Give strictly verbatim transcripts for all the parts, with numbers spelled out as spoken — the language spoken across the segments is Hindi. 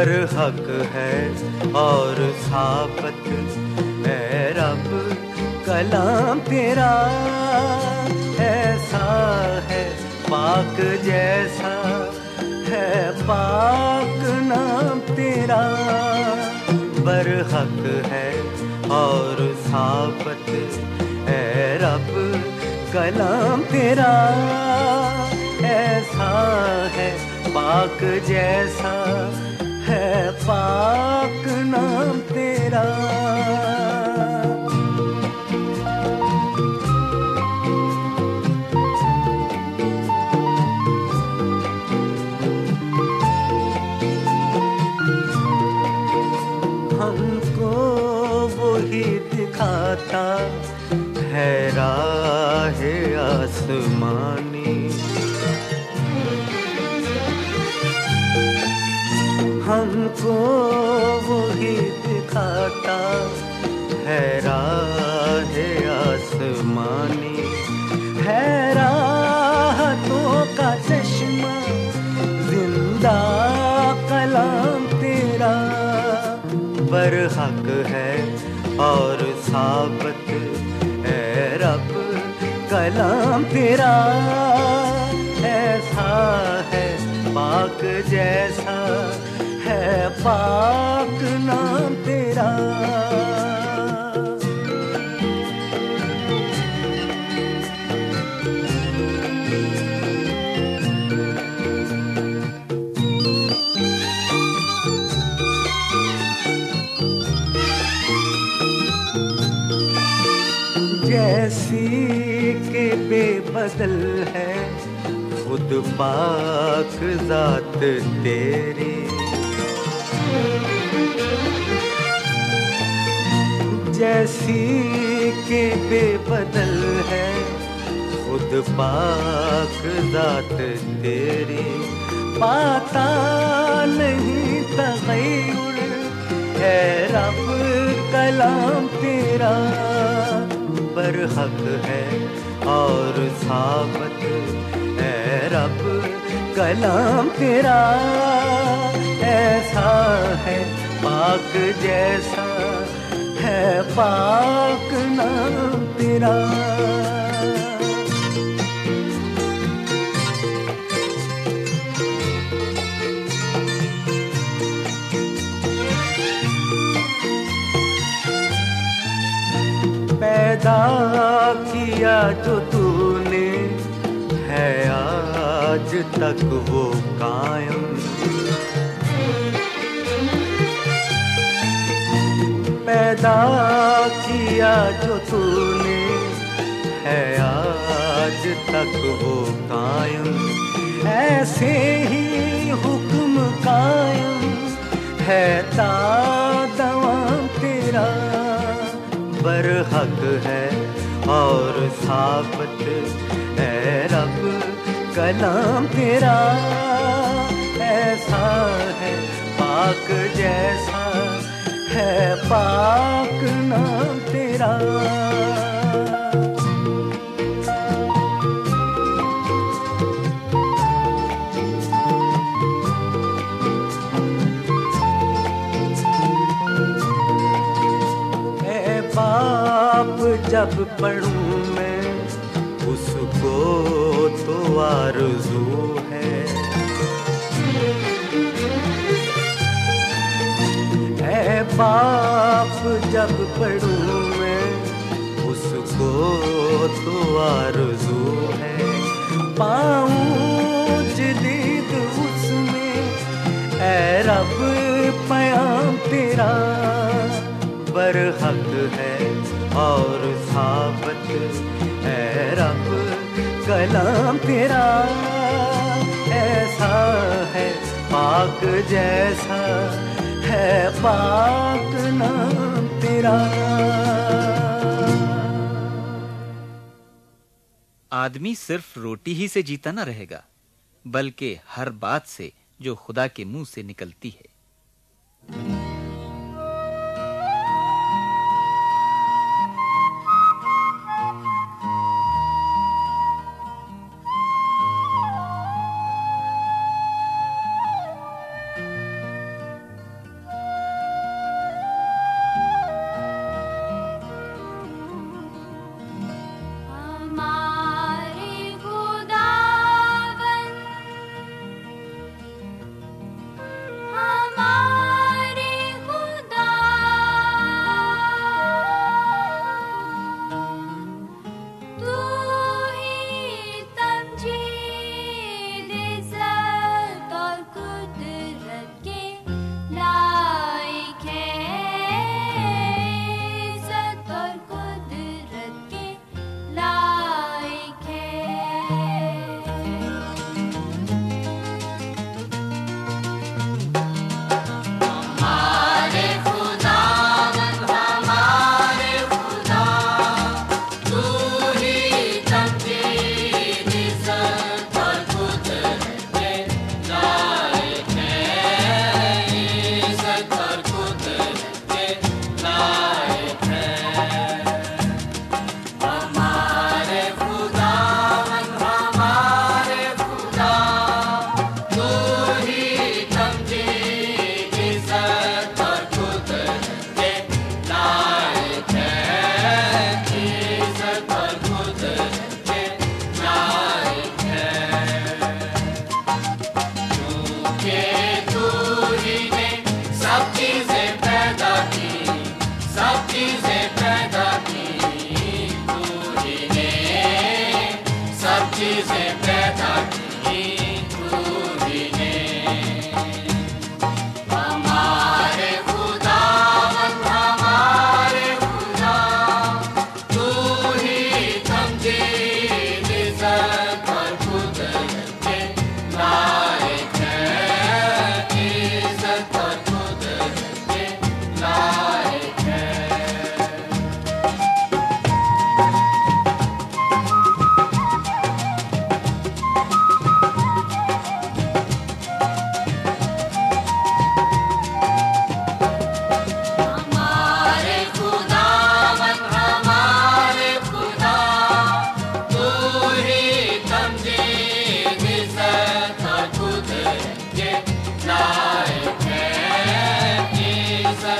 बरहक है और साबत है रब कलाम तेरा, ऐसा है पाक जैसा है पाक नाम तेरा। बरहक है और साबत है रब कलाम तेरा, ऐसा है पाक जैसा है पाक नाम तेरा। हमको वही दिखाता है राह आसमानी, हमको वही दिखाता है राह आसमानी, है राहतों का चश्मा जिंदा कलाम तेरा। बरहक है और साबत है रब कलाम तेरा, ऐसा है पाक जैसा है पाक नाम तेरा। जैसी के बेबदल है खुद पाक जात तेरी, जैसी के बेबदल है खुद पाक जात तेरी। पाता नहीं तग़य्युर है रब कलाम तेरा। बरहक है और साबत है रब कलाम तेरा, ऐसा है पाक जैसा है पाक नाम तेरा। पैदा किया जो तूने है आज तक वो कायम, पैदा किया जो तूने है आज तक वो कायम, ऐसे ही हुक्म कायम है ता दवाम तेरा। बरहक है और साबत है रब कलाम तेरा, ऐसा है पाक जैसा है पाक नाम तेरा। बाप जब पढ़ूं मैं उसको तो आरज़ू है, ऐ बाप जब पढ़ूं मैं उसको तो आरज़ू है। पाऊं जदीद उसमें ऐ रब पयाम तेरा। बरहक है और साबत है रब कलाम तेरा, ऐसा है पाक जैसा है पाक नाम तेरा। आदमी सिर्फ रोटी ही से जीता न रहेगा, बल्कि हर बात से जो खुदा के मुंह से निकलती है।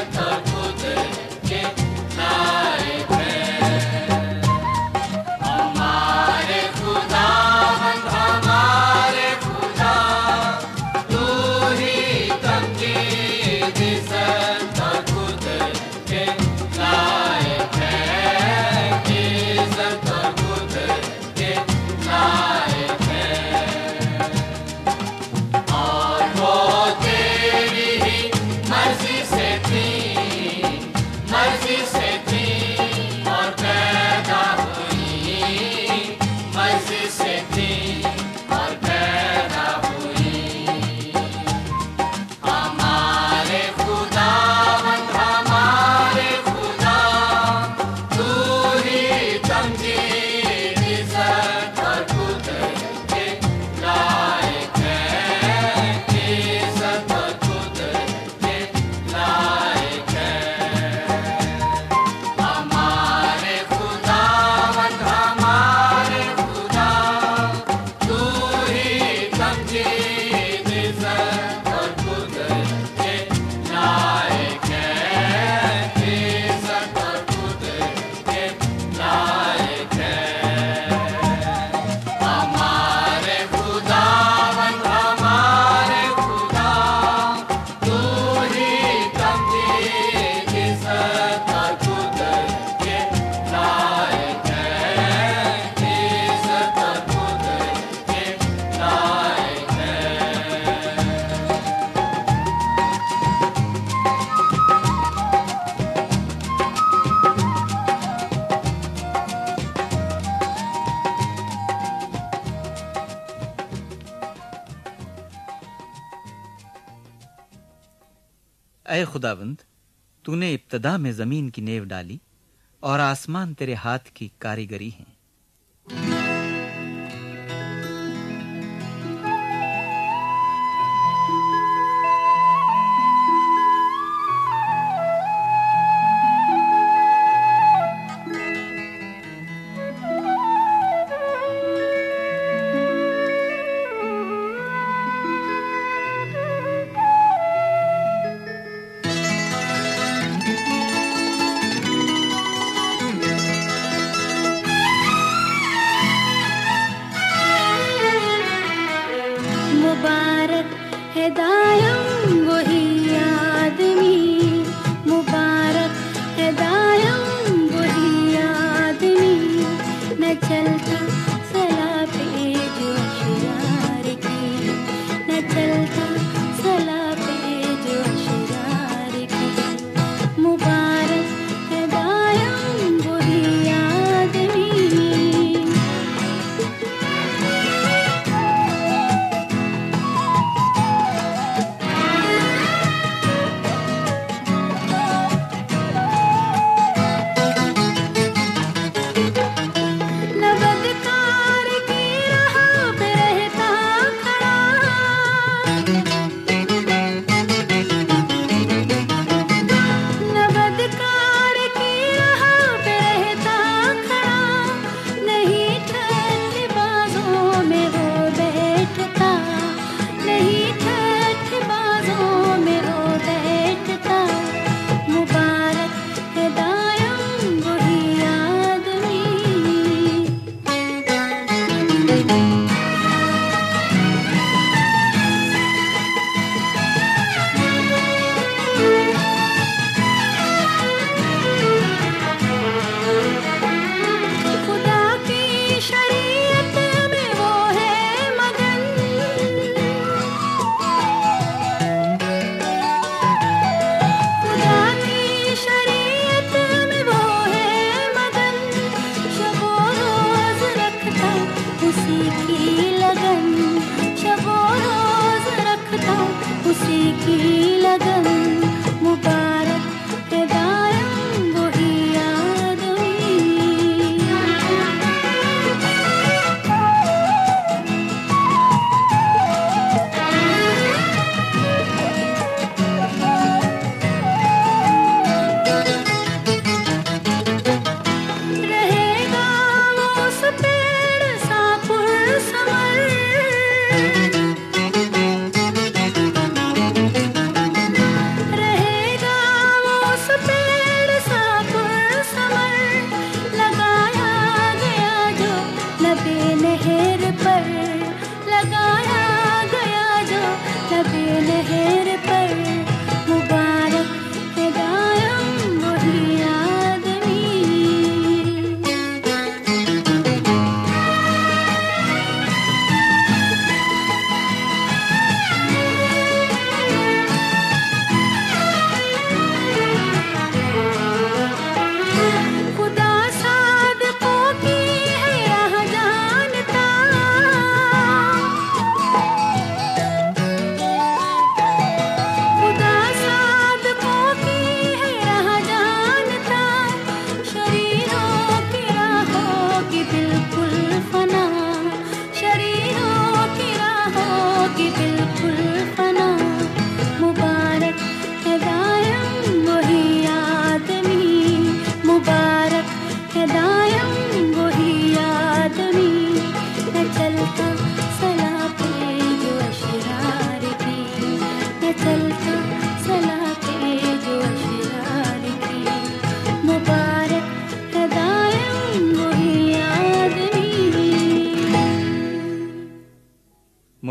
ऐ खुदावंद, तूने इब्तदा में जमीन की नेव डाली और आसमान तेरे हाथ की कारीगरी है।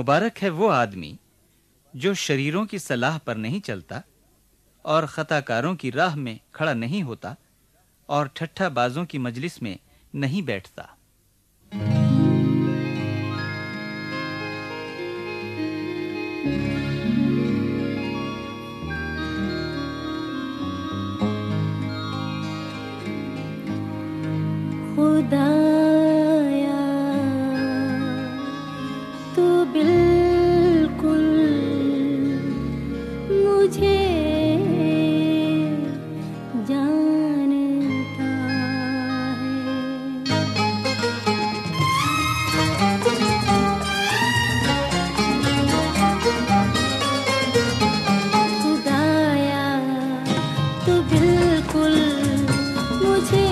मुबारक है वो आदमी जो शरीरों की सलाह पर नहीं चलता और खताकारों की राह में खड़ा नहीं होता और ठट्ठाबाजों की मजलिस में नहीं बैठता। खुदाया तू बिल्कुल मुझे जानता है। खुदाया तू बिल्कुल मुझे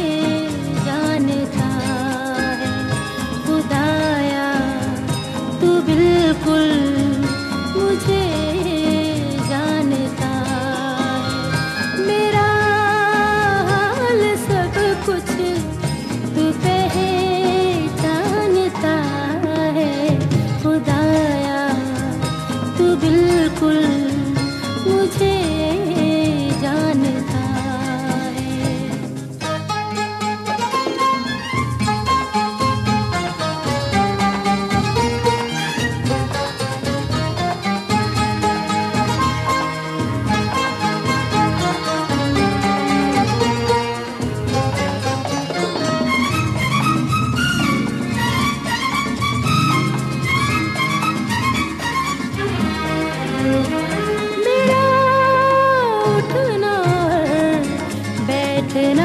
जानता है। खुदाया तू बिल्कुल मुझे जानता है। मेरा हाल सब कुछ तू पहचानता है। खुदाया तू बिल्कुल मुझे जानता है। मेरा उठना बैठना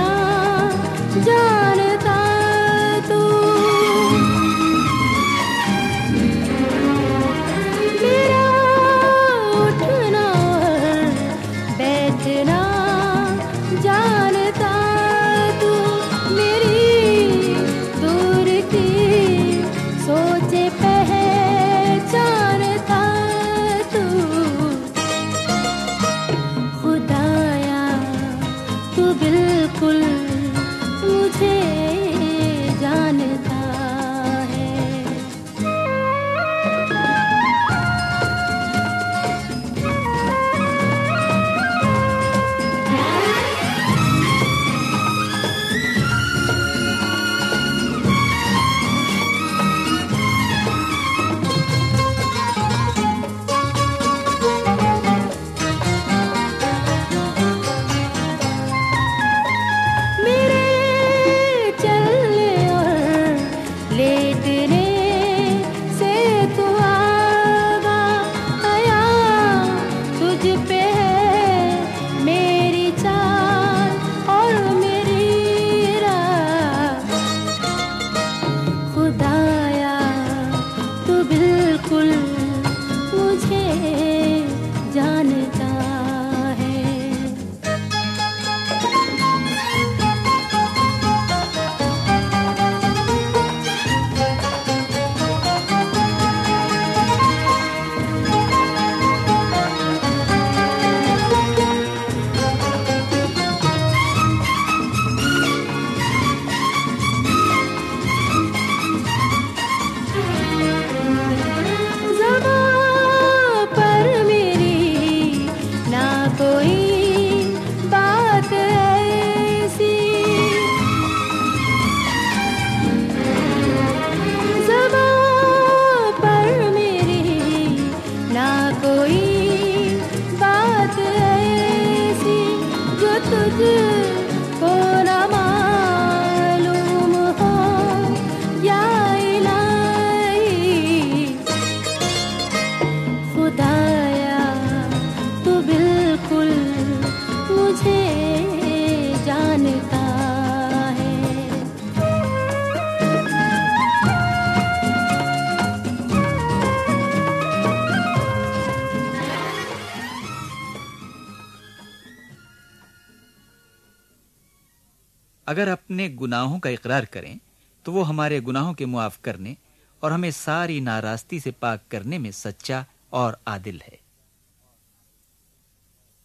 जानता तू। मेरा उठना बैठना जानता तू। मेरी दूर की सोचे पहचानता तू। खुदाया तू बिल्कुल मुझे जानता है। मेरे चलने और लेटने से तू आगा आया। तुझ पे है मेरी चाल और मेरी राह। खुदाया तू बिल्कुल मुझे जानता है। ज़बां पर मेरी ना कोई बात ऐसी। ज़बां पर मेरी ना कोई बात ऐसी जो तुझको ना मालूम हो या इलाही। खुदाया तू बिल्कुल मुझे जानता है। अगर अपने गुनाहों का इकरार करें तो वो हमारे गुनाहों के मुआफ करने और हमें सारी नाराज़गी से पाक करने में सच्चा और आदिल है।